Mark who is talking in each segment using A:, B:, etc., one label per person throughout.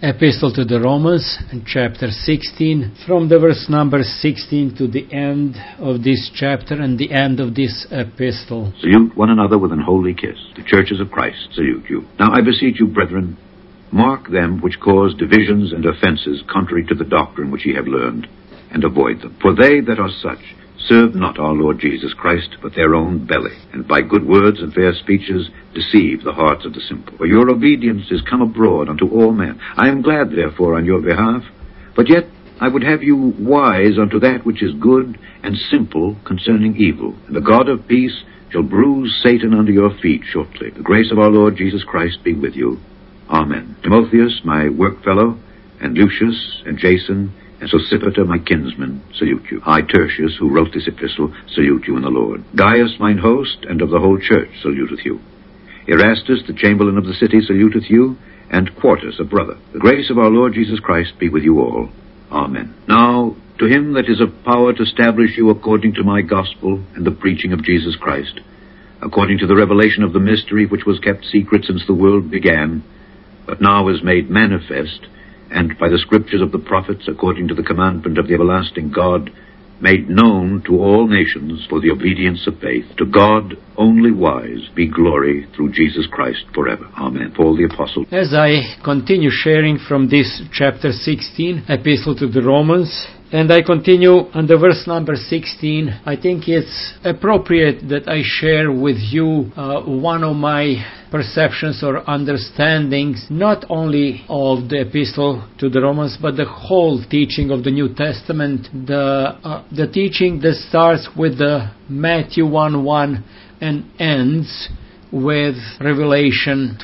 A: Epistle to the Romans, chapter 16, from the verse number 16 to the end of this chapter and the end of this epistle.
B: Salute one another with an holy kiss. The churches of Christ salute you. Now I beseech you, brethren, mark them which cause divisions and offenses contrary to the doctrine which ye have learned, and avoid them. For they that are such serve not our Lord Jesus Christ, but their own belly, and by good words and fair speeches deceive the hearts of the simple. For your obedience is come abroad unto all men. I am glad, therefore, on your behalf, but yet I would have you wise unto that which is good, and simple concerning evil. And the God of peace shall bruise Satan under your feet shortly. The grace of our Lord Jesus Christ be with you. Amen. Timotheus, my workfellow, and Lucius, and Jason, and Sosipater, my kinsman, salute you. I, Tertius, who wrote this epistle, salute you in the Lord. Gaius, mine host, and of the whole church, saluteth you. Erastus, the chamberlain of the city, saluteth you, and Quartus, a brother. The grace of our Lord Jesus Christ be with you all. Amen. Now, to him that is of power to establish you according to my gospel and the preaching of Jesus Christ, according to the revelation of the mystery which was kept secret since the world began, but now is made manifest, and by the scriptures of the prophets, according to the commandment of the everlasting God, made known to all nations for the obedience of faith. To God only wise be glory through Jesus Christ forever. Amen. Paul the Apostle.
A: As I continue sharing from this chapter 16, Epistle to the Romans, and I continue on the verse number 16, I think it's appropriate that I share with you one of my perceptions or understandings, not only of the Epistle to the Romans, but the whole teaching of the New Testament, the teaching that starts with the Matthew 1:1 and ends with Revelation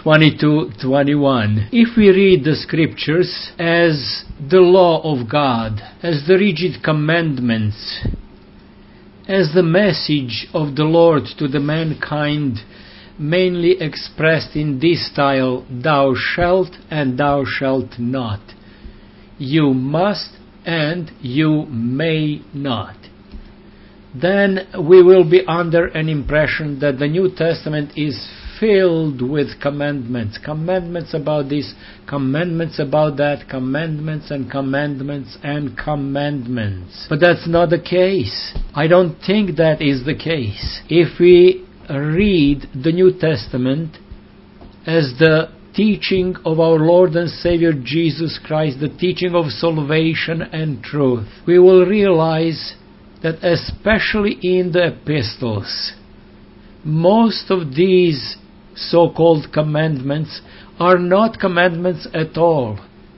A: 22:21. If we read the scriptures as the law of God, as the rigid commandments, as the message of the Lord to the mankind, mainly expressed in this style, thou shalt and thou shalt not, you must and you may not, then we will be under an impression that the New Testament is filled with commandments. Commandments about this, commandments about that, commandments and commandments and commandments. But that's not the case. I don't think that is the case. If we read the New Testament as the teaching of our Lord and Savior Jesus Christ, the teaching of salvation and truth, we will realize that especially in the epistles, most of these so-called commandments are not commandments at all.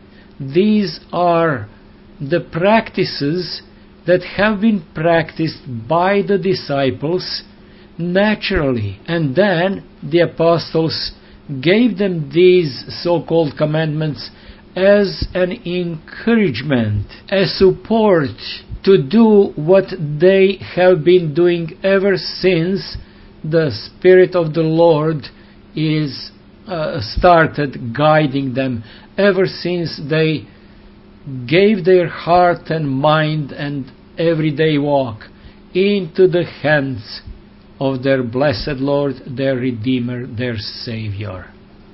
A: These are the practices that have been practiced by the disciples naturally, and then the apostles gave them these so-called commandments as an encouragement, a support to do what they have been doing ever since the Spirit of the Lord is started guiding them, ever since they gave their heart and mind and everyday walk into the hands of their blessed Lord, their Redeemer, their Savior.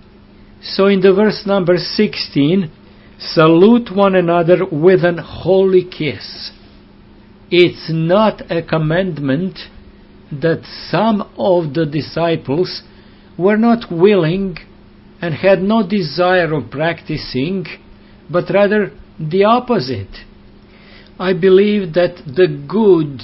A: So in the verse number 16, salute one another with an holy kiss. It's not a commandment that some of the disciples were not willing and had no desire of practicing, but rather the opposite. I believe that the good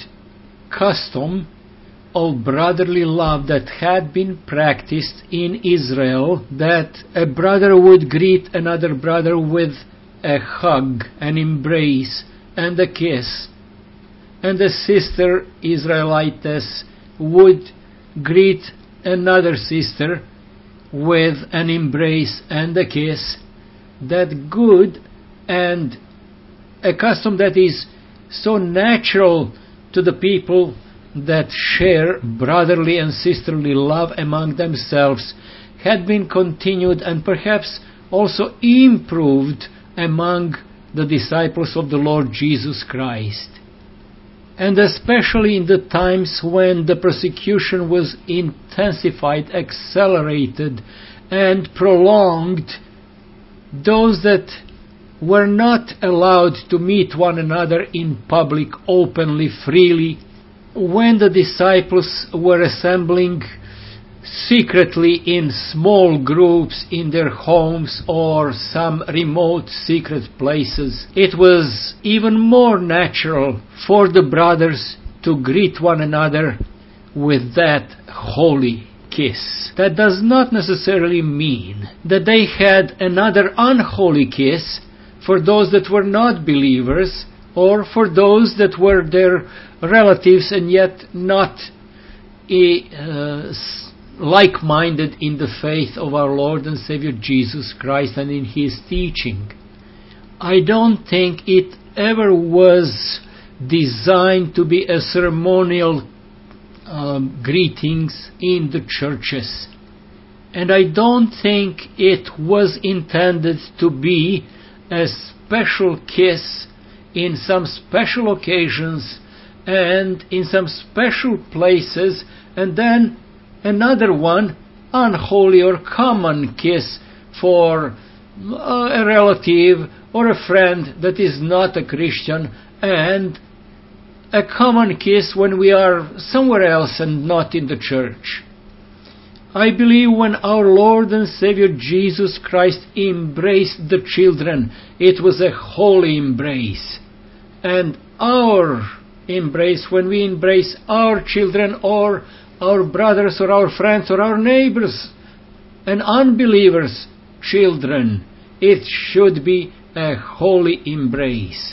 A: custom of brotherly love that had been practiced in Israel, that a brother would greet another brother with a hug, an embrace, and a kiss, and the sister Israelitess would greet another sister with an embrace and a kiss, that good and a custom that is so natural to the people that share brotherly and sisterly love among themselves had been continued and perhaps also improved among the disciples of the Lord Jesus Christ. And especially in the times when the persecution was intensified, accelerated, and prolonged, those that were not allowed to meet one another in public openly, freely. When the disciples were assembling secretly in small groups in their homes or some remote secret places, it was even more natural for the brothers to greet one another with that holy kiss. That does not necessarily mean that they had another unholy kiss for those that were not believers, or for those that were their relatives and yet not like-minded in the faith of our Lord and Savior Jesus Christ and in His teaching. I don't think it ever was designed to be a ceremonial greetings in the churches. And I don't think it was intended to be a special kiss in some special occasions and in some special places, and then another one, unholy or common kiss for a relative or a friend that is not a Christian, and a common kiss when we are somewhere else and not in the church. I believe when our Lord and Savior Jesus Christ embraced the children, it was a holy embrace. And our embrace, when we embrace our children or our brothers or our friends or our neighbors and unbelievers' children, it should be a holy embrace.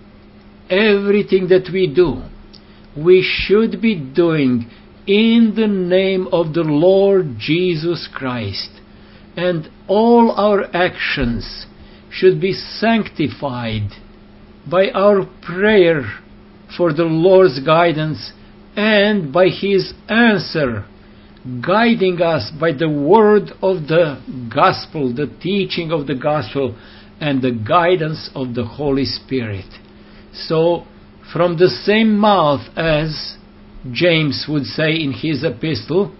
A: Everything that we do, we should be doing in the name of the Lord Jesus Christ, and all our actions should be sanctified by our prayer for the Lord's guidance and by His answer, guiding us by the word of the gospel, the teaching of the gospel, and the guidance of the Holy Spirit. So, from the same mouth, as James would say in his epistle,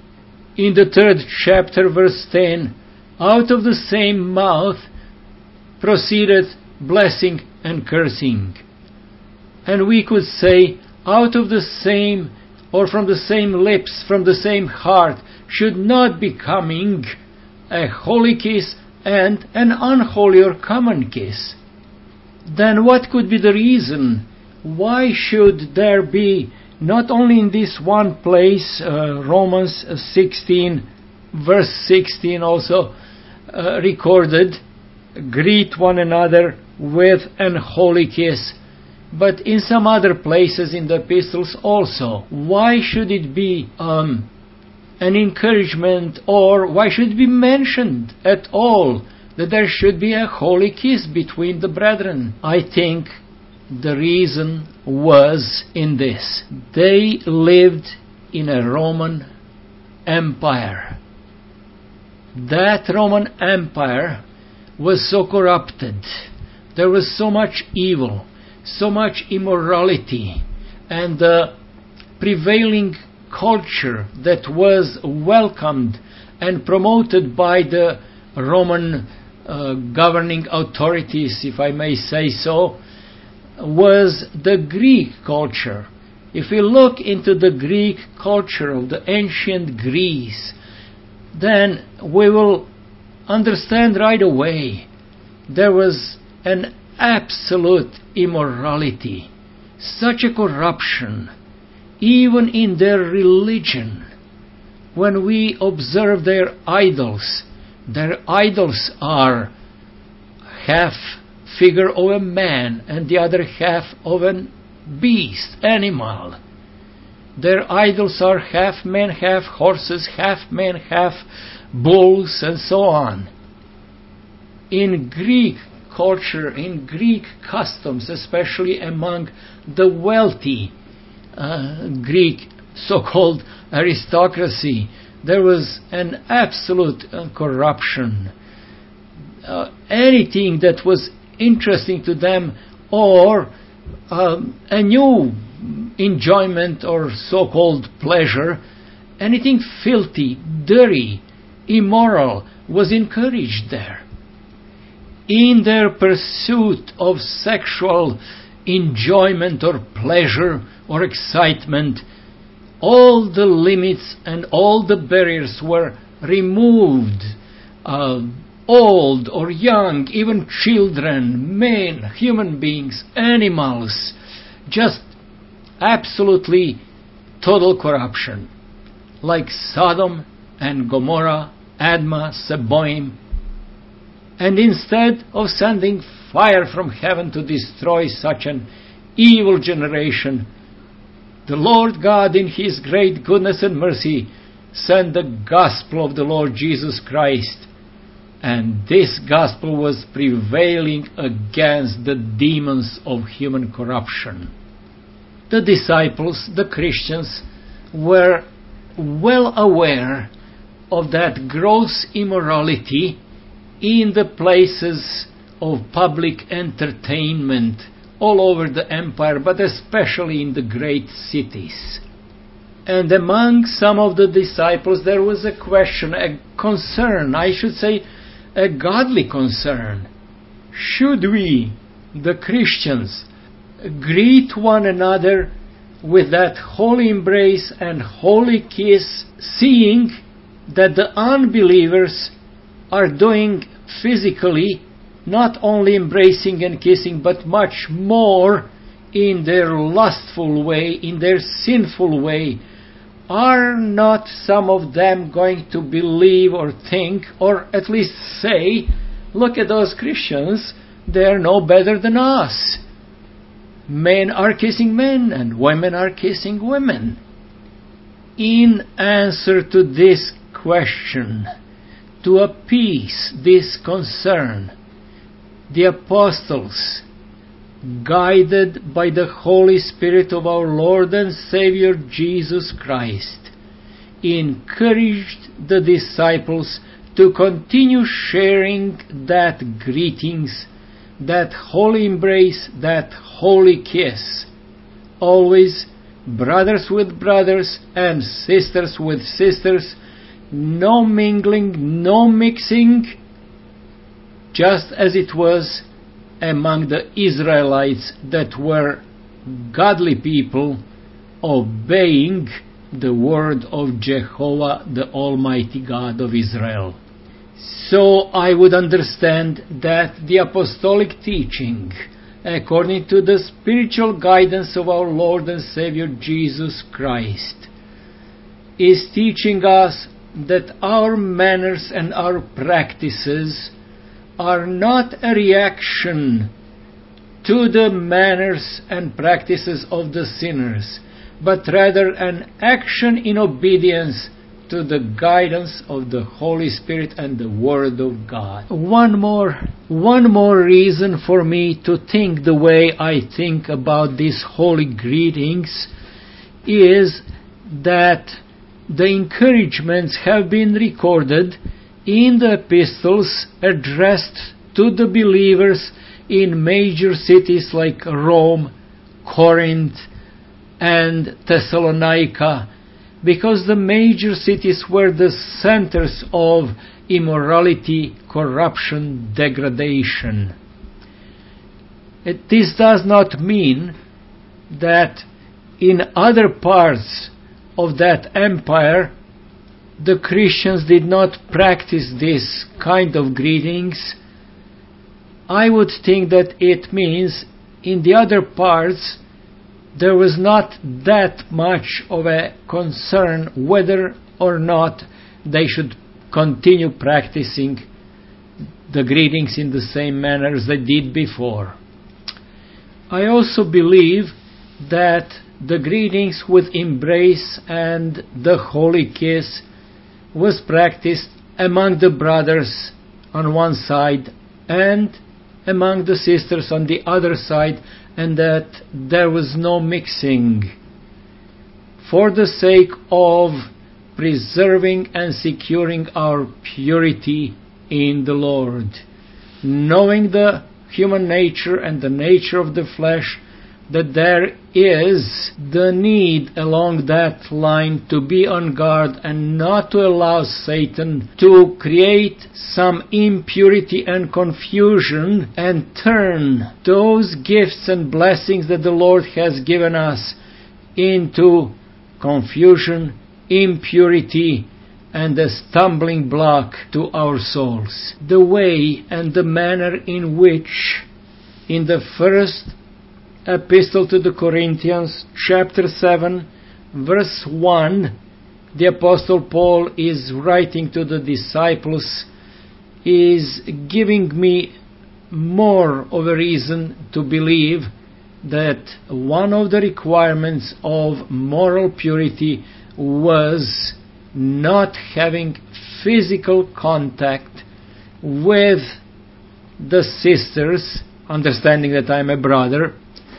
A: in the 3rd chapter, verse 10, out of the same mouth proceeded blessing and cursing. And we could say, out of the same, or from the same lips, from the same heart, should not be coming a holy kiss and an unholy or common kiss. Then what could be the reason? Why should there be, not only in this one place, Romans 16, verse 16 also recorded, greet one another with an holy kiss, but in some other places in the epistles also? Why should it be an encouragement, or why should it be mentioned at all that there should be a holy kiss between the brethren? I think the reason was in this. They lived in a Roman Empire. That Roman Empire was so corrupted. There was so much evil, so much immorality, and the prevailing culture that was welcomed and promoted by the Roman governing authorities, if I may say so, was the Greek culture. If we look into the Greek culture of the ancient Greece, then we will understand right away there was an absolute immorality, such a corruption, even in their religion. When we observe their idols are half figure of a man and the other half of a beast, animal. Their idols are half men, half horses, half men, half bulls, and so on. In Greek culture, in Greek customs, especially among the wealthy Greek so-called aristocracy, there was an absolute corruption. Anything that was interesting to them, or a new enjoyment or so-called pleasure, anything filthy, dirty, immoral was encouraged there. in their pursuit of sexual enjoyment or pleasure or excitement, all the limits and all the barriers were removed. Old or young, even children, men, human beings, animals, just absolutely total corruption, like Sodom and Gomorrah, Admah, Seboim. And instead of sending fire from heaven to destroy such an evil generation, the Lord God, in His great goodness and mercy, sent the gospel of the Lord Jesus Christ. And this gospel was prevailing against the demons of human corruption. The disciples, the Christians, were well aware of that gross immorality in the places of public entertainment all over the empire, but especially in the great cities. And among some of the disciples there was a question, a concern, I should say a godly concern. Should we, the Christians, greet one another with that holy embrace and holy kiss, seeing that the unbelievers are doing physically not only embracing and kissing, but much more in their lustful way, in their sinful way? Are not some of them going to believe or think, or at least say, look at those Christians, they're no better than us. Men are kissing men and women are kissing women. In answer to this question, to appease this concern, the apostles, guided by the Holy Spirit of our Lord and Savior Jesus Christ, encouraged the disciples to continue sharing that greetings, that holy embrace, that holy kiss. Always brothers with brothers and sisters with sisters, no mingling, no mixing, just as it was among the Israelites that were godly people obeying the word of Jehovah, the Almighty God of Israel. So I would understand that the apostolic teaching, according to the spiritual guidance of our Lord and Savior Jesus Christ, is teaching us that our manners and our practices are not a reaction to the manners and practices of the sinners, but rather an action in obedience to the guidance of the Holy Spirit and the Word of God. One more reason for me to think the way I think about these holy greetings is that the encouragements have been recorded in the epistles addressed to the believers in major cities like Rome, Corinth, and Thessalonica, because the major cities were the centers of immorality, corruption, degradation. This does not mean that in other parts of that empire the Christians did not practice this kind of greetings. I would think that it means in the other parts there was not that much of a concern whether or not they should continue practicing the greetings in the same manner as they did before. I also believe that the greetings with embrace and the holy kiss was practiced among the brothers on one side and among the sisters on the other side, and that there was no mixing, for the sake of preserving and securing our purity in the Lord. Knowing the human nature and the nature of the flesh, that there is the need along that line to be on guard and not to allow Satan to create some impurity and confusion and turn those gifts and blessings that the Lord has given us into confusion, impurity, and a stumbling block to our souls. The way and the manner in which in the first Epistle to the Corinthians, chapter 7, verse 1, the Apostle Paul is writing to the disciples, is giving me more of a reason to believe that one of the requirements of moral purity was not having physical contact with the sisters, understanding that I'm a brother,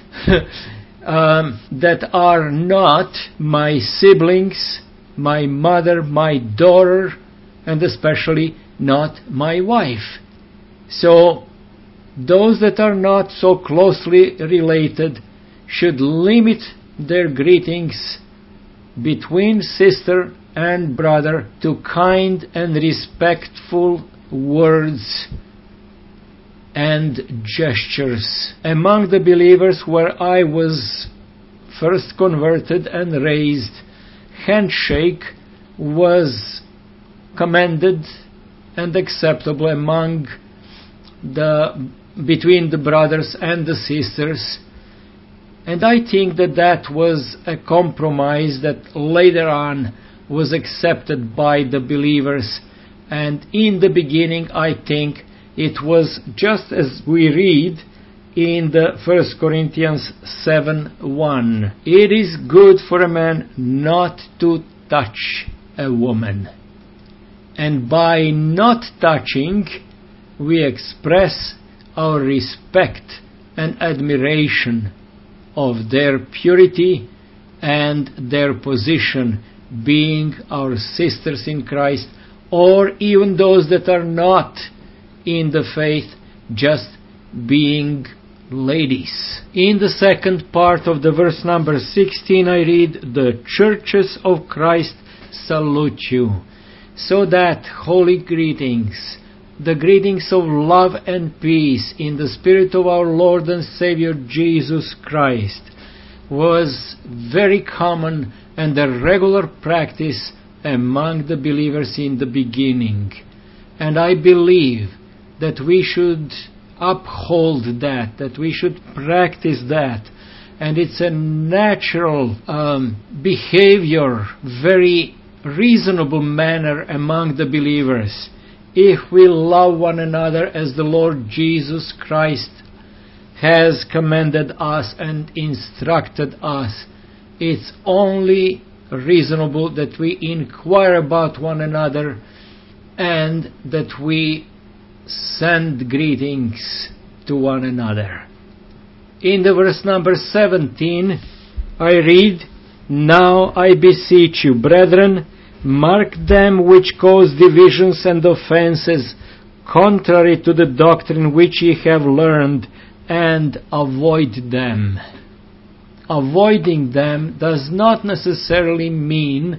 A: that are not my siblings, my mother, my daughter, and especially not my wife. So those that are not so closely related should limit their greetings between sister and brother to kind and respectful words and gestures. Among the believers where I was first converted and raised, handshake was commended and acceptable between the brothers and the sisters. And I think that was a compromise that later on was accepted by the believers. And in the beginning, I think it was just as we read in the 1 Corinthians 7:1. It is good for a man not to touch a woman. And by not touching, we express our respect and admiration of their purity and their position, being our sisters in Christ, or even those that are not in the faith, just being ladies. In the second part of the verse number 16, I read, "The churches of Christ salute you." So that holy greetings, the greetings of love and peace in the Spirit of our Lord and Savior Jesus Christ, was very common and a regular practice among the believers in the beginning. And I believe that we should uphold that we should practice that. And it's a natural behavior, very reasonable manner among the believers. If we love one another as the Lord Jesus Christ has commanded us and instructed us, it's only reasonable that we inquire about one another and that we send greetings to one another. In the verse number 17, I read, "Now I beseech you, brethren, mark them which cause divisions and offenses, contrary to the doctrine which ye have learned, and avoid them." Avoiding them does not necessarily mean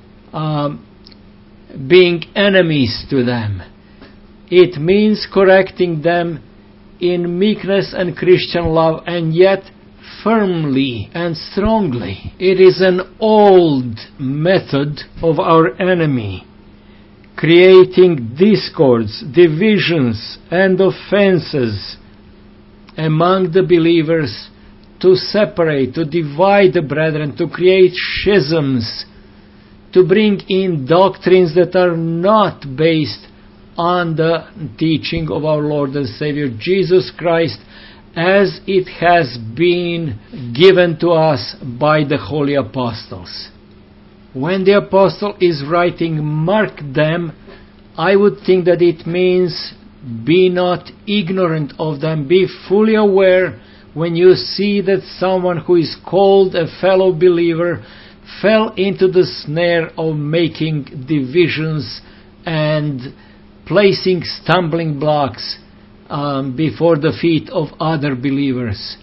A: being enemies to them. It means correcting them in meekness and Christian love, and yet firmly and strongly. It is an old method of our enemy, creating discords, divisions, and offenses among the believers, to separate, to divide the brethren, to create schisms, to bring in doctrines that are not based on the teaching of our Lord and Savior Jesus Christ, as it has been given to us by the holy apostles. When the apostle is writing, "Mark them," I would think that it means be not ignorant of them, be fully aware when you see that someone who is called a fellow believer fell into the snare of making divisions and placing stumbling blocks before the feet of other believers.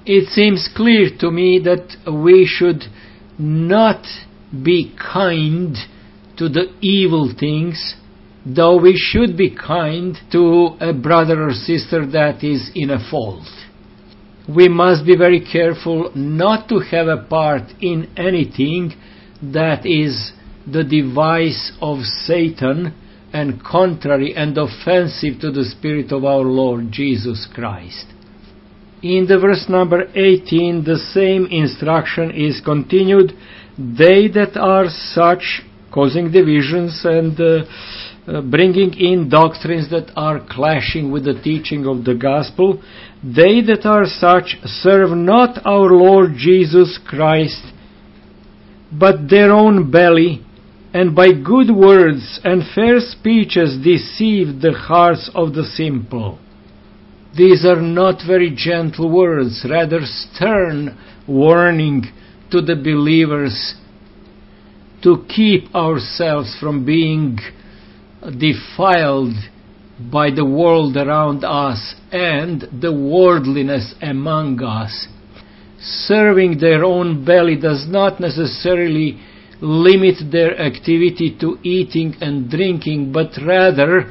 A: It seems clear to me that we should not be kind to the evil things, though we should be kind to a brother or sister that is in a fault. We must be very careful not to have a part in anything that is the device of Satan and contrary and offensive to the Spirit of our Lord Jesus Christ. In the verse number 18, the same instruction is continued. They that are such, causing divisions and bringing in doctrines that are clashing with the teaching of the gospel, they that are such serve not our Lord Jesus Christ, but their own belly, and by good words and fair speeches deceive the hearts of the simple. These are not very gentle words, rather stern warning to the believers to keep ourselves from being defiled by the world around us and the worldliness among us. Serving their own belly does not necessarily limit their activity to eating and drinking, but rather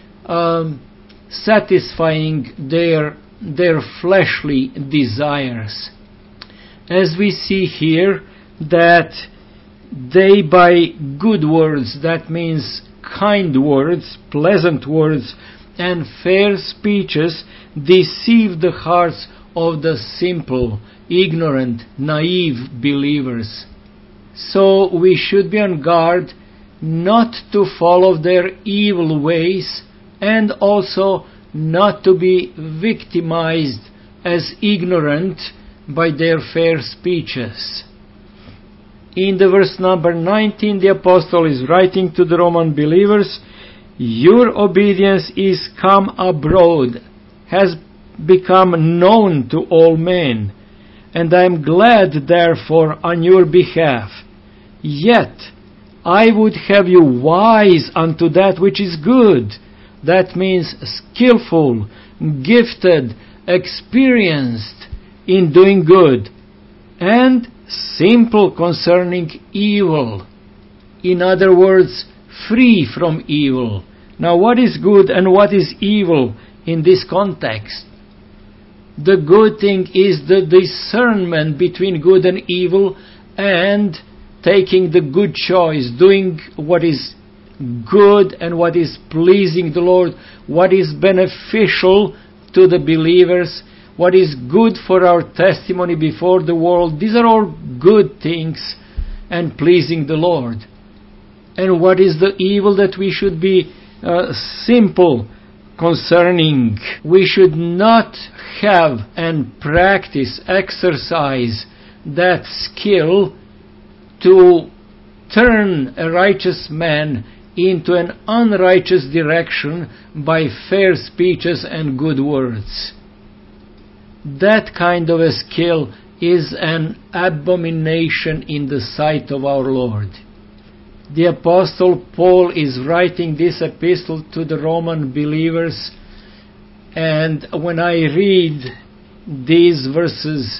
A: satisfying their fleshly desires. As we see here that they by good words, that means kind words, pleasant words, and fair speeches deceive the hearts of the simple, ignorant, naive believers. So we should be on guard not to follow their evil ways and also not to be victimized as ignorant by their fair speeches. In the verse number 19, the apostle is writing to the Roman believers, your obedience is come abroad, has become known to all men, and I am glad therefore on your behalf. Yet I would have you wise unto that which is good. That means skillful, gifted, experienced in doing good, and simple concerning evil. In other words, free from evil. Now, what is good and what is evil in this context? The good thing is the discernment between good and evil and taking the good choice, doing what is good and what is pleasing the Lord, what is beneficial to the believers, what is good for our testimony before the world. These are all good things and pleasing the Lord. And what is the evil that we should be simple concerning? We should not have and practice, exercise that skill to turn a righteous man into an unrighteous direction by fair speeches and good words. That kind of a skill is an abomination in the sight of our Lord. The Apostle Paul is writing this epistle to the Roman believers, and when I read these verses,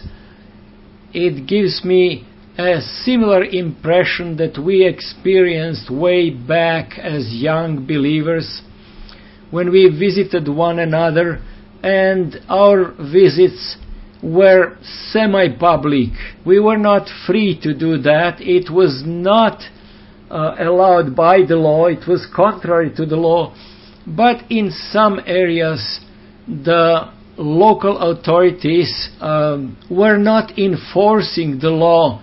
A: it gives me a similar impression that we experienced way back as young believers when we visited one another, and our visits were semi-public. We were not free to do that. It was not allowed by the law. It was contrary to the law. But in some areas, the local authorities were not enforcing the law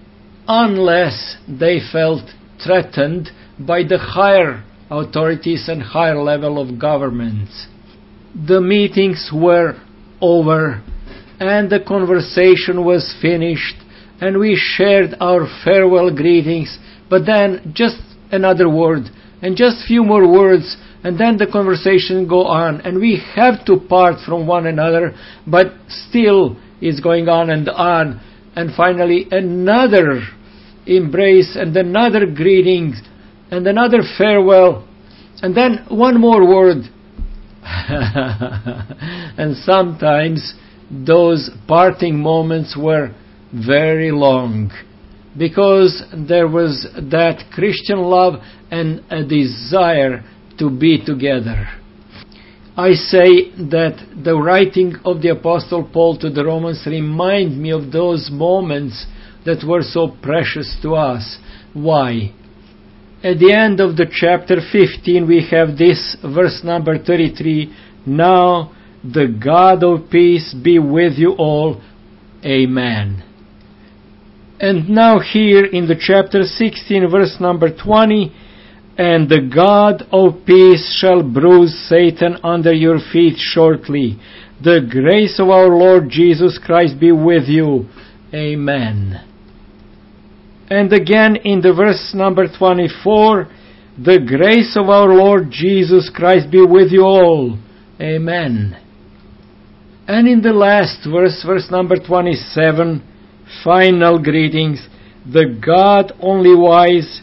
A: unless they felt threatened by the higher authorities and higher level of governments. The meetings were over and the conversation was finished and we shared our farewell greetings, but then just another word and just few more words, and then the conversation go on and we have to part from one another, but still it's going on, and finally another embrace and another greetings and another farewell and then one more word. And sometimes those parting moments were very long, because there was that Christian love and a desire to be together. I say that the writing of the Apostle Paul to the Romans remind me of those moments that were so precious to us. Why? At the end of the chapter 15 we have this verse number 33, "Now the God of peace be with you all. Amen." And now here in the chapter 16 verse number 20, "And the God of peace shall bruise Satan under your feet shortly. The grace of our Lord Jesus Christ be with you. Amen." And again in the verse number 24, "The grace of our Lord Jesus Christ be with you all. Amen." And in the last verse, verse number 27, final greetings, "To God only wise,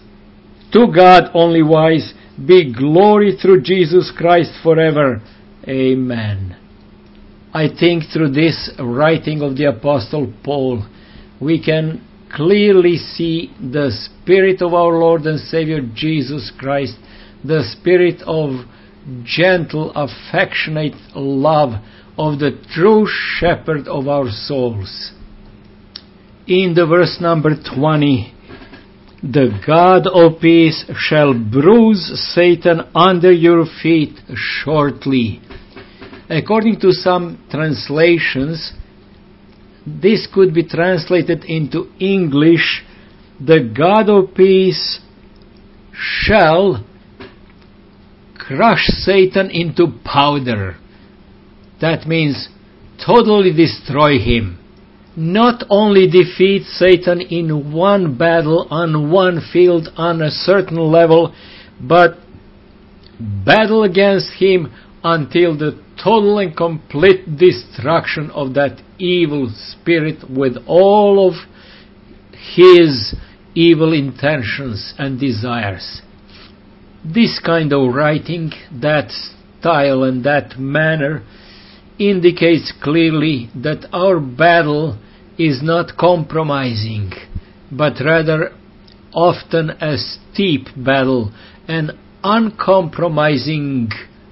A: be glory through Jesus Christ forever. Amen." I think through this writing of the Apostle Paul, we can clearly see the Spirit of our Lord and Savior Jesus Christ, the Spirit of gentle, affectionate love of the true Shepherd of our souls. In the verse number 20, "The God of peace shall bruise Satan under your feet shortly." According to some translations, this could be translated into English, "The God of peace shall crush Satan into powder." That means totally destroy him. Not only defeat Satan in one battle, on one field, on a certain level, but battle against him until the total and complete destruction of that evil spirit with all of his evil intentions and desires. This kind of writing, that style and that manner, indicates clearly that our battle is not compromising, but rather often a steep battle, an uncompromising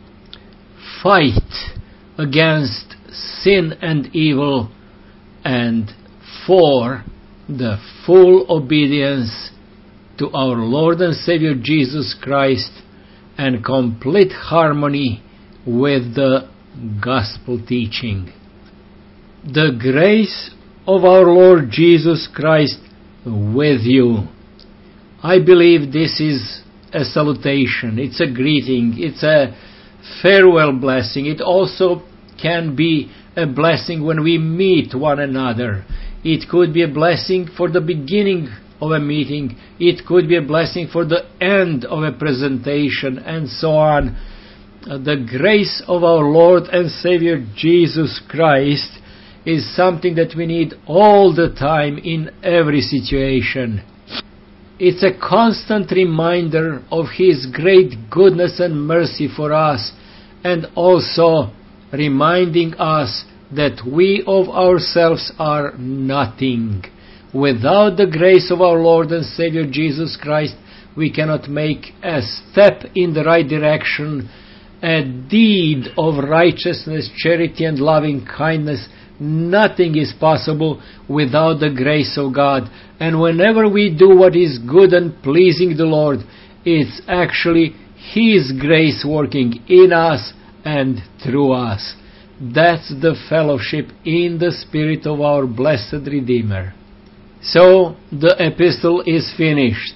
A: fight against sin and evil, and for the full obedience to our Lord and Savior Jesus Christ, and complete harmony with the gospel teaching. The grace of our Lord Jesus Christ with you. I believe this is a salutation, it's a greeting, it's a farewell blessing. It also can be a blessing when we meet one another. It could be a blessing for the beginning of a meeting, it could be a blessing for the end of a presentation, and so on. The grace of our Lord and Savior Jesus Christ is something that we need all the time in every situation. It's a constant reminder of His great goodness and mercy for us, and also reminding us that we of ourselves are nothing. Without the grace of our Lord and Savior Jesus Christ, we cannot make a step in the right direction, a deed of righteousness, charity and loving kindness. Nothing is possible without the grace of God. And whenever we do what is good and pleasing the Lord, it's actually His grace working in us and through us. That's the fellowship in the Spirit of our blessed Redeemer. So, the epistle is finished.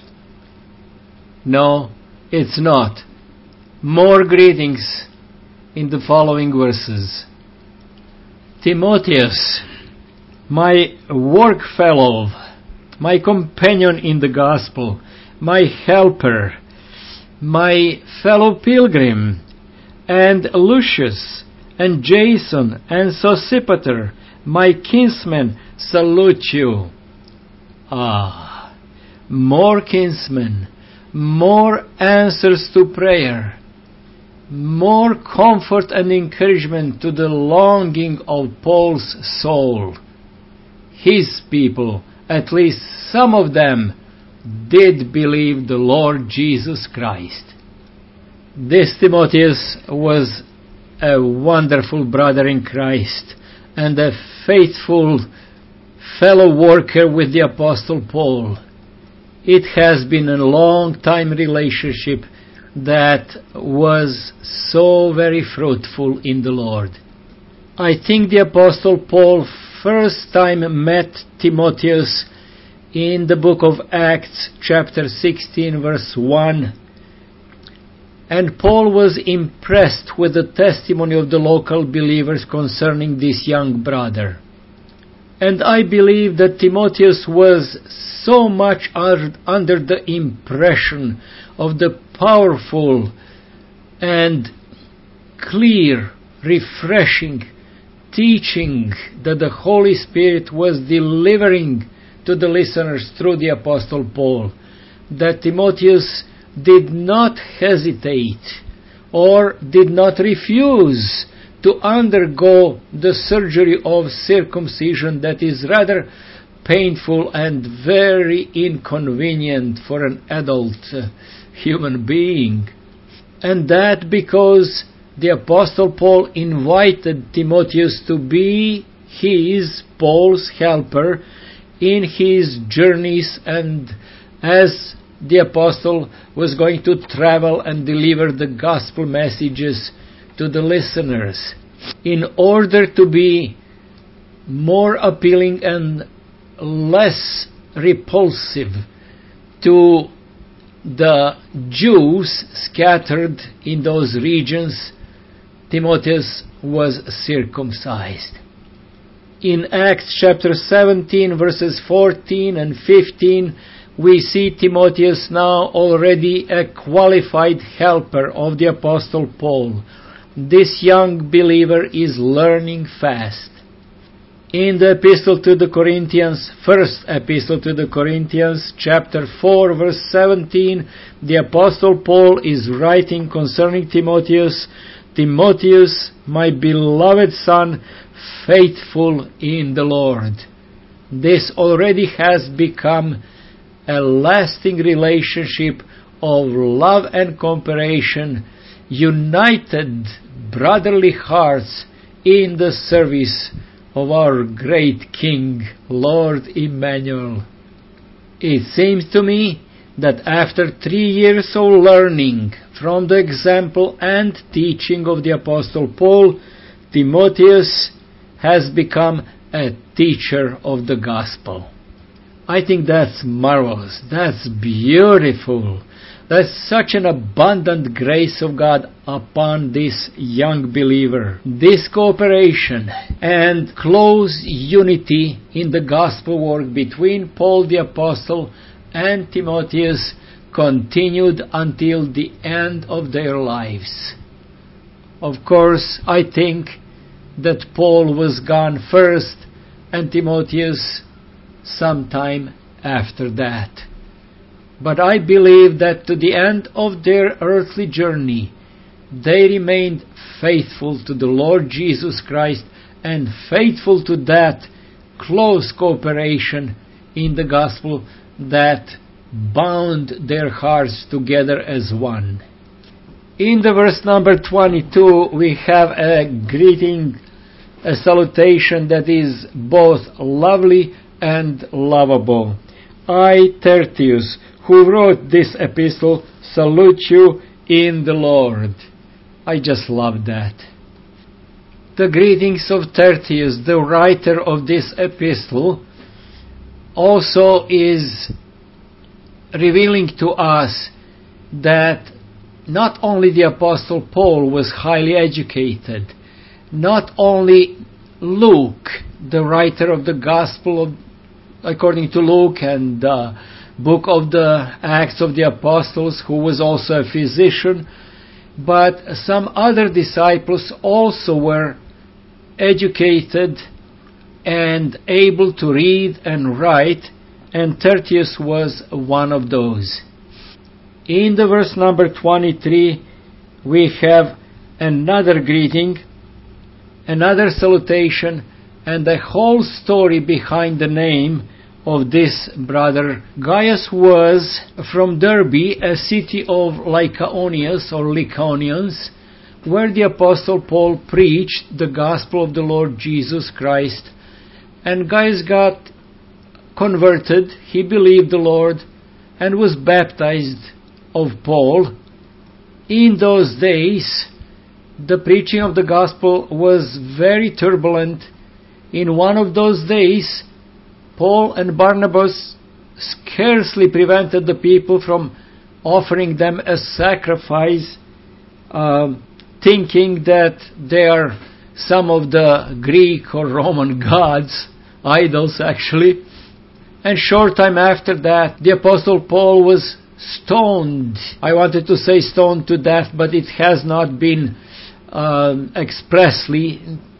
A: No, it's not. More greetings in the following verses. Timotheus, my work fellow, my companion in the gospel, my helper, my fellow pilgrim, and Lucius, and Jason, and Sosipater, my kinsmen, salute you. More kinsmen, more answers to prayer. more comfort and encouragement to the longing of Paul's soul. His people, at least some of them, did believe the Lord Jesus Christ. This Timotheus was a wonderful brother in Christ and a faithful fellow worker with the Apostle Paul. It has been a long-time relationship that was so very fruitful in the Lord. I think the Apostle Paul first time met Timotheus in the book of Acts, chapter 16, verse 1. And Paul was impressed with the testimony of the local believers concerning this young brother. And I believe that Timotheus was so much under the impression of the powerful and clear, refreshing teaching that the Holy Spirit was delivering to the listeners through the Apostle Paul, that Timotheus did not hesitate or did not refuse to undergo the surgery of circumcision that is rather painful and very inconvenient for an adult human being. And that because the Apostle Paul invited Timotheus to be Paul's helper in his journeys, and as the apostle was going to travel and deliver the gospel messages to the listeners, in order to be more appealing and less repulsive to the Jews scattered in those regions, Timotheus was circumcised. In Acts chapter 17, verses 14 and 15, we see Timotheus now already a qualified helper of the Apostle Paul. This young believer is learning fast. In the epistle to the Corinthians, first epistle to the Corinthians, chapter 4, verse 17, the Apostle Paul is writing concerning Timotheus, Timotheus, my beloved son, faithful in the Lord. This already has become a lasting relationship of love and cooperation, united brotherly hearts in the service of our great King, Lord Emmanuel. It seems to me that after 3 years of learning from the example and teaching of the Apostle Paul, Timotheus has become a teacher of the gospel. I think that's marvelous. That's beautiful. That's such an abundant grace of God upon this young believer. This cooperation and close unity in the gospel work between Paul the Apostle and Timotheus continued until the end of their lives. Of course, I think that Paul was gone first and Timotheus sometime after that. But I believe that to the end of their earthly journey, they remained faithful to the Lord Jesus Christ and faithful to that close cooperation in the gospel that bound their hearts together as one. In the verse number 22, we have a greeting, a salutation that is both lovely and lovable. I, Tertius, who wrote this epistle, salute you in the Lord. I just love that. The greetings of Tertius, the writer of this epistle, also is revealing to us that not only the Apostle Paul was highly educated, not only Luke, the writer of the Gospel according to Luke, and the book of the Acts of the Apostles, who was also a physician, but some other disciples also were educated and able to read and write, and Tertius was one of those. In the verse number 23, we have another greeting, another salutation, and the whole story behind the name of this brother. Gaius was from Derbe, a city of Lycaonians or Lycaonians, where the Apostle Paul preached the gospel of the Lord Jesus Christ. And Gaius got converted, he believed the Lord, and was baptized of Paul. In those days, the preaching of the gospel was very turbulent. In one of those days, Paul and Barnabas scarcely prevented the people from offering them a sacrifice, thinking that they are some of the Greek or Roman gods, idols actually. And short time after that, the Apostle Paul was stoned. I wanted to say stoned to death, but it has not been expressly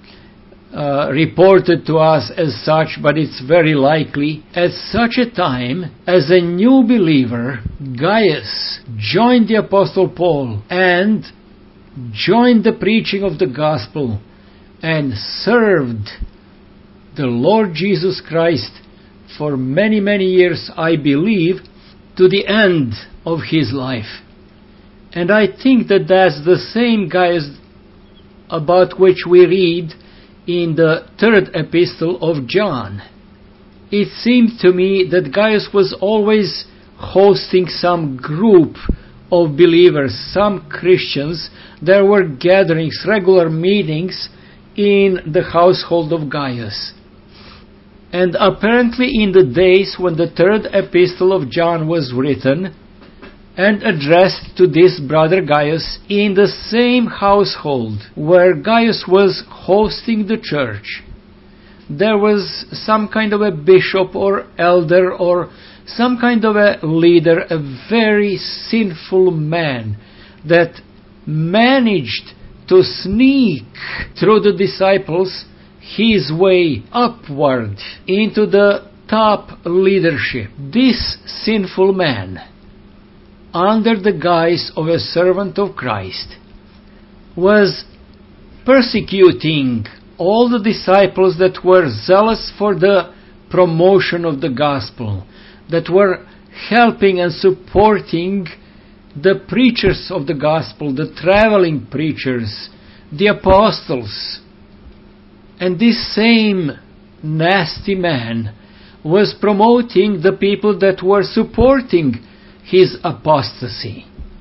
A: reported to us as such, but it's very likely. At such a time, as a new believer, Gaius joined the Apostle Paul and joined the preaching of the gospel and served the Lord Jesus Christ for many, many years, I believe, to the end of his life. And I think that that's the same Gaius about which we read in the third epistle of John. It seemed to me that Gaius was always hosting some group of believers, some Christians. There were gatherings, regular meetings in the household of Gaius. And apparently in the days when the third epistle of John was written and addressed to this brother Gaius, in the same household where Gaius was hosting the church, there was some kind of a bishop or elder or some kind of a leader, a very sinful man that managed to sneak through the disciples his way upward into the top leadership. This sinful man, under the guise of a servant of Christ, was persecuting all the disciples that were zealous for the promotion of the gospel, that were helping and supporting the preachers of the gospel, the traveling preachers, the apostles. And this same nasty man was promoting the people that were supporting his apostasy.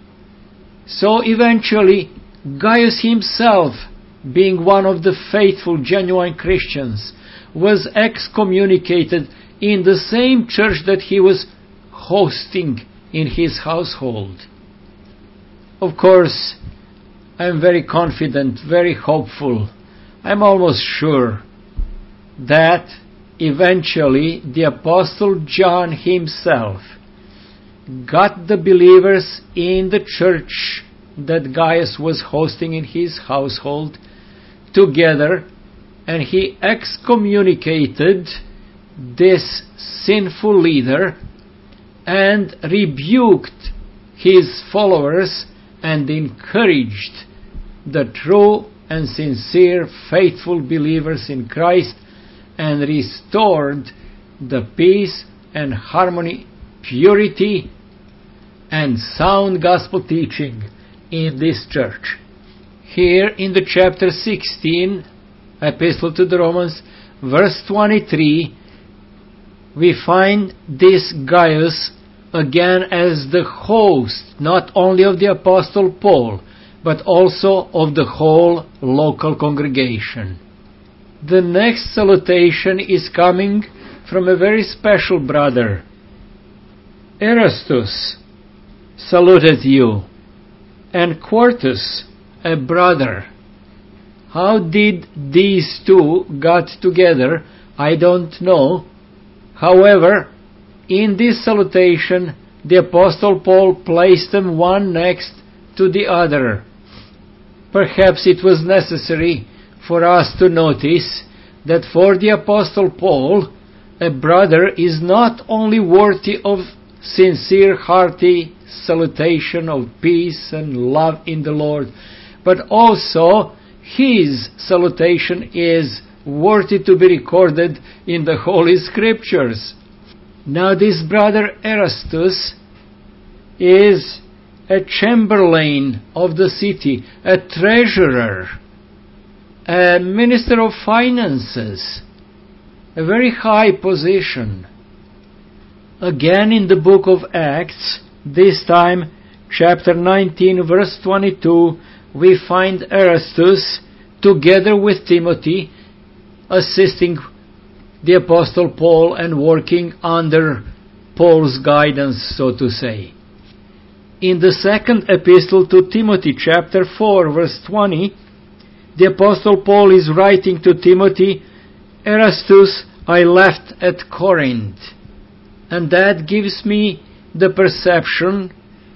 A: So eventually, Gaius himself, being one of the faithful, genuine Christians, was excommunicated in the same church that he was hosting in his household. Of course, I'm very confident, very hopeful. I'm almost sure that eventually the Apostle John himself got the believers in the church that Gaius was hosting in his household together, and he excommunicated this sinful leader and rebuked his followers and encouraged the true and sincere, faithful believers in Christ, and restored the peace and harmony, purity and sound gospel teaching in this church. Here in the chapter 16, Epistle to the Romans, verse 23, we find this Gaius again as the host, not only of the Apostle Paul, but also of the whole local congregation. The next salutation is coming from a very special brother. Erastus saluted you, and Quartus, a brother. How did these two got together, I don't know. However, in this salutation, the Apostle Paul placed them one next to the other. Perhaps it was necessary for us to notice that for the Apostle Paul, a brother is not only worthy of sincere, hearty salutation of peace and love in the Lord, but also his salutation is worthy to be recorded in the Holy Scriptures. Now this brother Erastus is a chamberlain of the city, a treasurer, a minister of finances, a very high position. Again in the book of Acts, this time chapter 19 verse 22, we find Erastus together with Timothy assisting the Apostle Paul and working under Paul's guidance, so to say. In the second epistle to Timothy, chapter 4, verse 20, the Apostle Paul is writing to Timothy, Erastus I left at Corinth. And that gives me the perception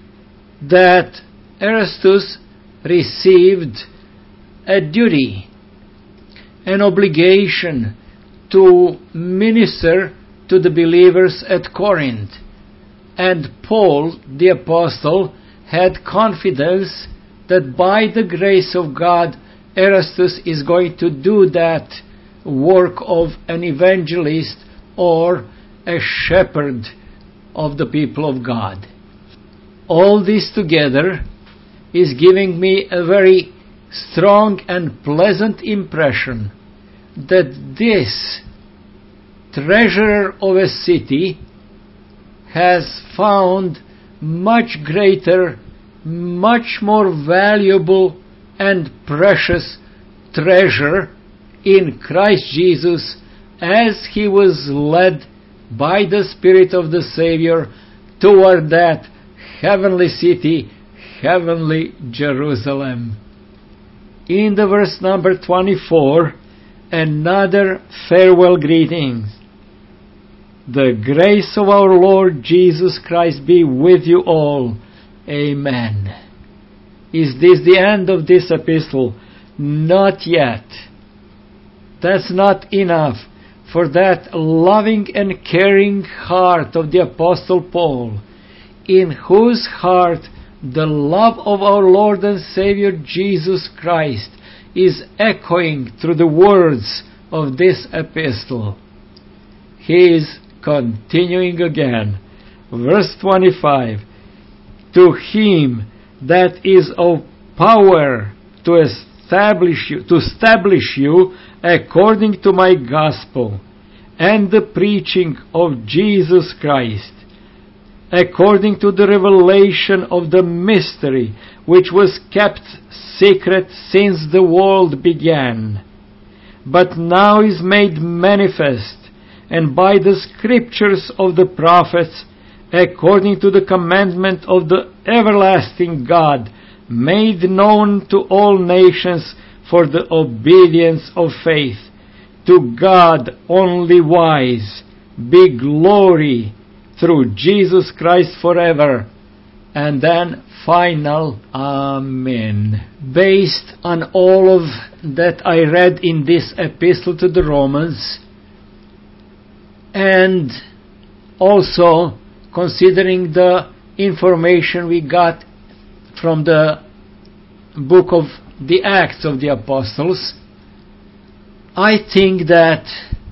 A: that Erastus received a duty, an obligation to minister to the believers at Corinth. And Paul, the apostle, had confidence that by the grace of God, Erastus is going to do that work of an evangelist or a shepherd of the people of God. All this together is giving me a very strong and pleasant impression that this treasurer of a city has found much greater, much more valuable and precious treasure in Christ Jesus as he was led by the Spirit of the Savior toward that heavenly city, heavenly Jerusalem. In the verse number 24, another farewell greeting. The grace of our Lord Jesus Christ be with you all. Amen. Is this the end of this epistle? Not yet. That's not enough for that loving and caring heart of the Apostle Paul, in whose heart the love of our Lord and Savior Jesus Christ is echoing through the words of this epistle. He is continuing again. Verse 25. To him that is of power to establish you according to my gospel and the preaching of Jesus Christ, according to the revelation of the mystery which was kept secret since the world began, but now is made manifest, and by the scriptures of the prophets, according to the commandment of the everlasting God, made known to all nations for the obedience of faith. To God only wise be glory through Jesus Christ forever. And then final Amen. Based on all of that I read in this epistle to the Romans, and also considering the information we got from the book of the Acts of the Apostles, I think that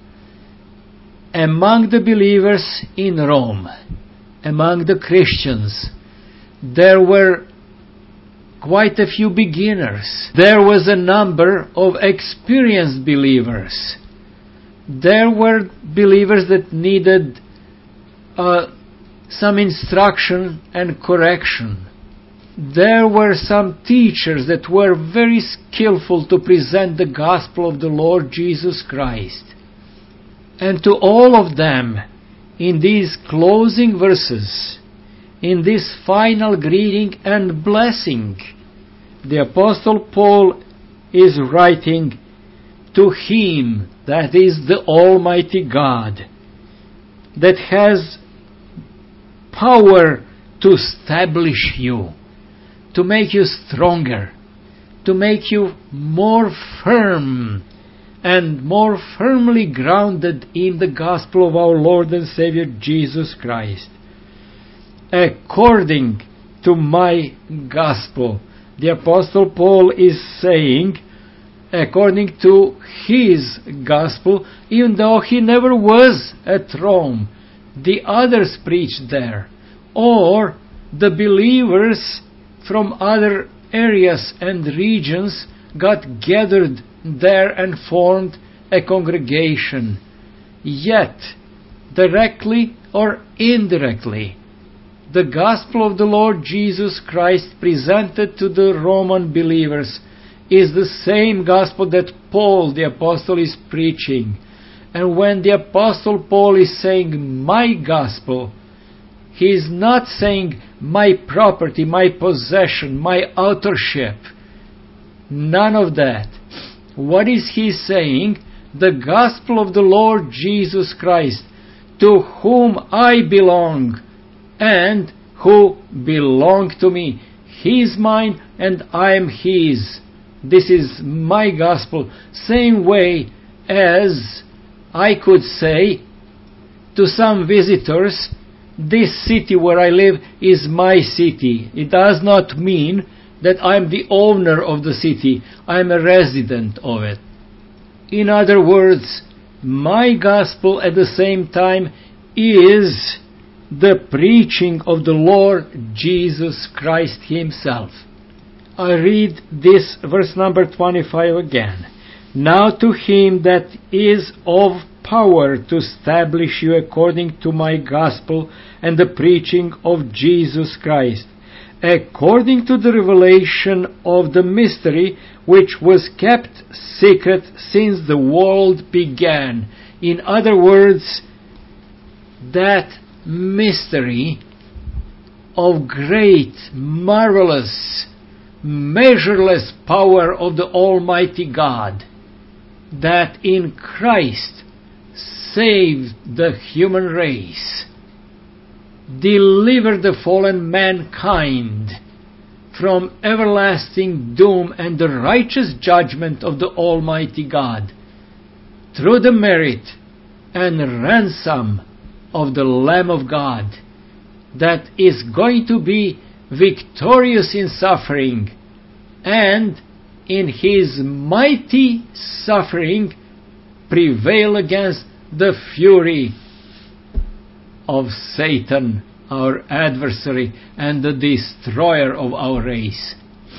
A: among the believers in Rome, among the Christians, there were quite a few beginners. There was a number of experienced believers. There were believers that needed some instruction and correction. There were some teachers that were very skillful to present the gospel of the Lord Jesus Christ. And to all of them, in these closing verses, in this final greeting and blessing, the Apostle Paul is writing, to him, that is the Almighty God, that has power to establish you, to make you stronger, to make you more firm and more firmly grounded in the gospel of our Lord and Savior Jesus Christ. according to my gospel. The Apostle Paul is saying, according to his gospel, even though he never was at Rome. The others preached there, or the believers from other areas and regions got gathered there and formed a congregation. Yet, directly or indirectly, the gospel of the Lord Jesus Christ presented to the Roman believers is the same gospel that Paul the Apostle is preaching. And when the Apostle Paul is saying my gospel, he is not saying my property, my possession, my authorship. None of that. What is he saying? The gospel of the Lord Jesus Christ, to whom I belong and who belong to me. He is mine and I am his. This is my gospel. Same way as I could say to some visitors, this city where I live is my city. It does not mean that I'm the owner of the city. I'm a resident of it. In other words, my gospel at the same time is the preaching of the Lord Jesus Christ himself. I read this verse number 25 again. Now to him that is of power to establish you according to my gospel and the preaching of Jesus Christ, according to the revelation of the mystery which was kept secret since the world began. In other words, that mystery of great, marvelous, measureless power of the Almighty God, that in Christ saved the human race, delivered the fallen mankind from everlasting doom and the righteous judgment of the Almighty God, through the merit and ransom of the Lamb of God, that is going to be victorious in suffering, and in his mighty suffering prevail against the fury of Satan, our adversary and the destroyer of our race.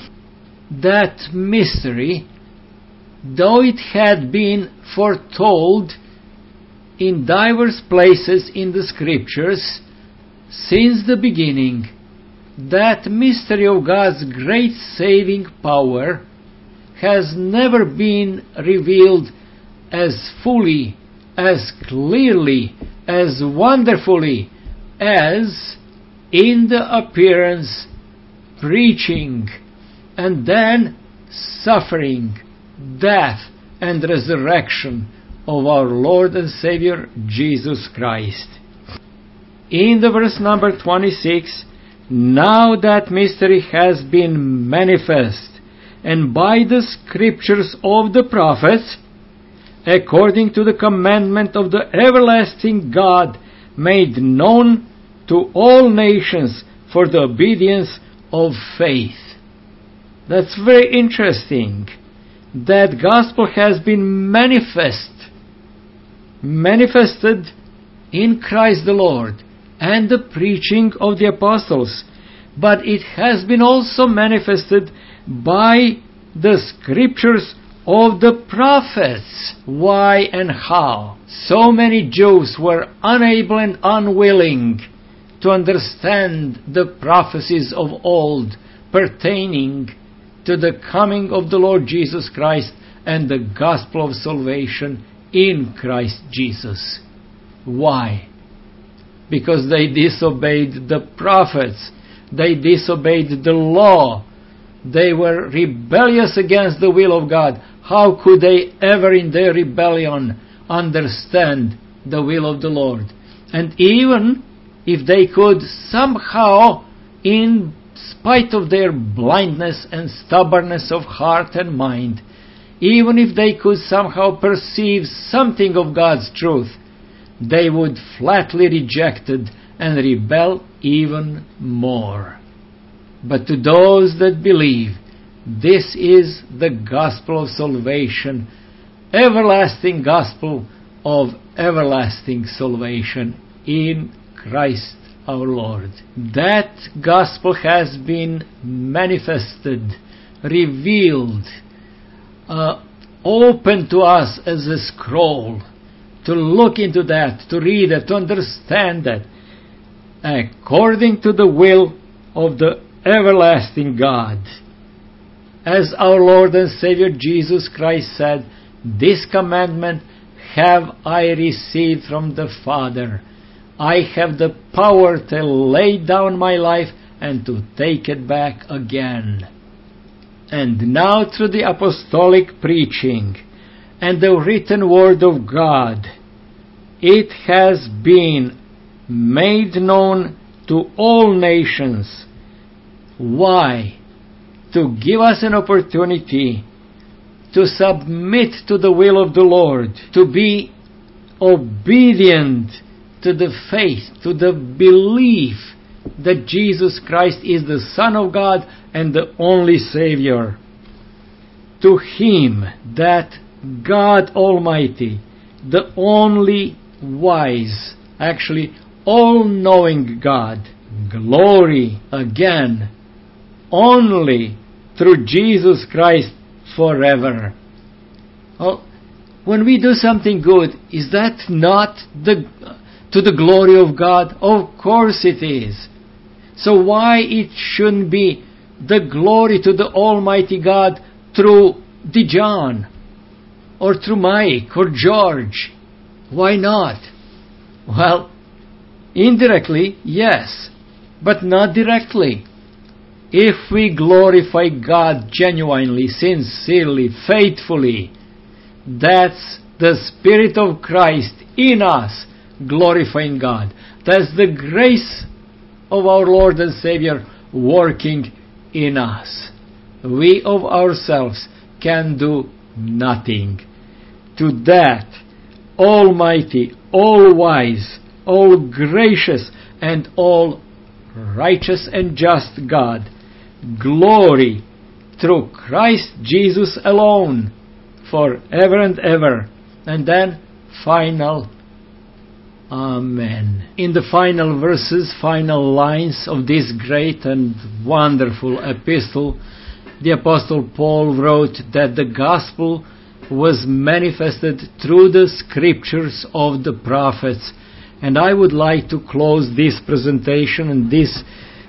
A: That mystery, though it had been foretold in diverse places in the Scriptures since the beginning, that mystery of God's great saving power has never been revealed as fully, as clearly, as wonderfully as in the appearance, preaching, and then suffering, death, and resurrection of our Lord and Savior Jesus Christ. In the verse number 26, now that mystery has been manifest, and by the Scriptures of the prophets, according to the commandment of the everlasting God, made known to all nations for the obedience of faith. That's very interesting. That gospel has been manifested in Christ the Lord and the preaching of the apostles, but it has been also manifested by the Scriptures of the prophets. Why and how? So many Jews were unable and unwilling to understand the prophecies of old pertaining to the coming of the Lord Jesus Christ and the gospel of salvation in Christ Jesus. Why? Because they disobeyed the prophets. They disobeyed the law. They were rebellious against the will of God. How could they ever in their rebellion understand the will of the Lord? And even if they could somehow, in spite of their blindness and stubbornness of heart and mind, even if they could somehow perceive something of God's truth, they would flatly reject it and rebel even more. But to those that believe, this is the gospel of salvation, everlasting gospel of everlasting salvation in Christ our Lord. That gospel has been manifested, revealed, open to us as a scroll, to look into that, to read it, to understand that, according to the will of the everlasting God. As our Lord and Savior Jesus Christ said, "This commandment have I received from the Father. I have the power to lay down my life and to take it back again." And now through the apostolic preaching and the written word of God, it has been made known to all nations. Why? To give us an opportunity to submit to the will of the Lord, to be obedient to the faith, to the belief that Jesus Christ is the Son of God and the only Savior. To Him, that God Almighty, the only wise, actually all-knowing God, glory again, only through Jesus Christ forever. Oh, when we do something good, is that not to the glory of God? Of course it is. So why it shouldn't be the glory to the Almighty God through Dijon, or through Mike, or George? Why not? Well, indirectly, yes, but not directly. If we glorify God genuinely, sincerely, faithfully, that's the Spirit of Christ in us glorifying God. That's the grace of our Lord and Savior working in us. We of ourselves can do nothing. To that Almighty, all-wise, all-gracious, and all-righteous and just God, glory through Christ Jesus alone, forever and ever. And then final Amen. In the final verses, final lines of this great and wonderful epistle, the Apostle Paul wrote that the gospel was manifested through the scriptures of the prophets. And I would like to close this presentation and this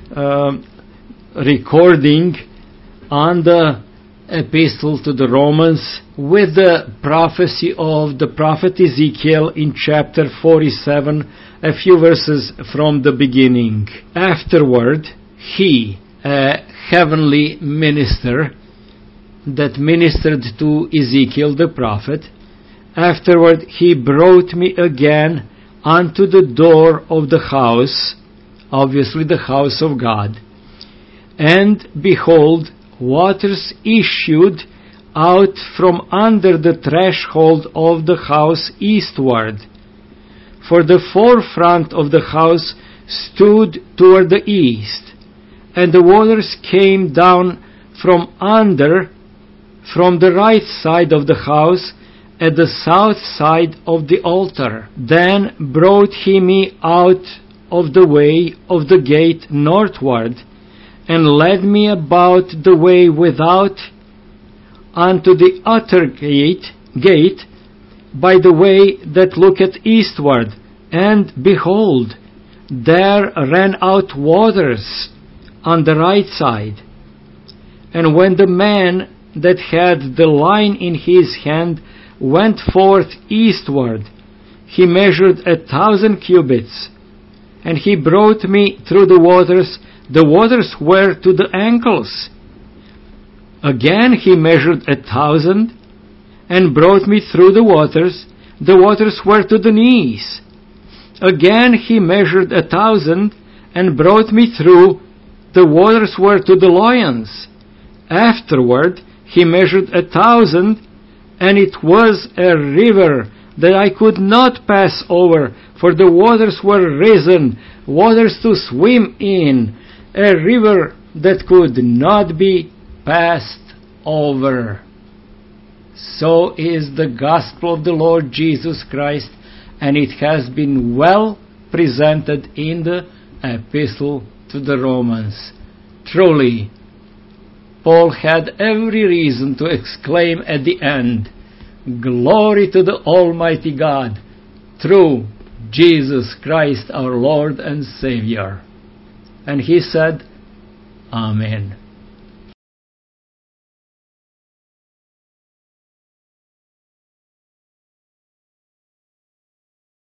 A: recording on the epistle to the Romans with the prophecy of the prophet Ezekiel in chapter 47, a few verses from the beginning. Afterward, he, a heavenly minister that ministered to Ezekiel the prophet, afterward he brought me again unto the door of the house, obviously the house of God, and behold, waters issued out from under the threshold of the house eastward. For the forefront of the house stood toward the east, and the waters came down from under, from the right side of the house, at the south side of the altar. Then brought he me out of the way of the gate northward, and led me about the way without unto the utter gate by the way that looketh eastward, and behold, there ran out waters on the right side. And when the man that had the line in his hand went forth eastward, he measured 1,000 cubits, and he brought me through the waters. The waters were to the ankles. Again he measured 1,000, and brought me through the waters. The waters were to the knees. Again he measured 1,000, and brought me through. The waters were to the loins. Afterward he measured 1,000, and it was a river that I could not pass over, for the waters were risen, waters to swim in, a river that could not be passed over. So is the gospel of the Lord Jesus Christ, and it has been well presented in the epistle to the Romans. Truly, Paul had every reason to exclaim at the end, "Glory to the Almighty God, through Jesus Christ our Lord and Savior." And he said, Amen.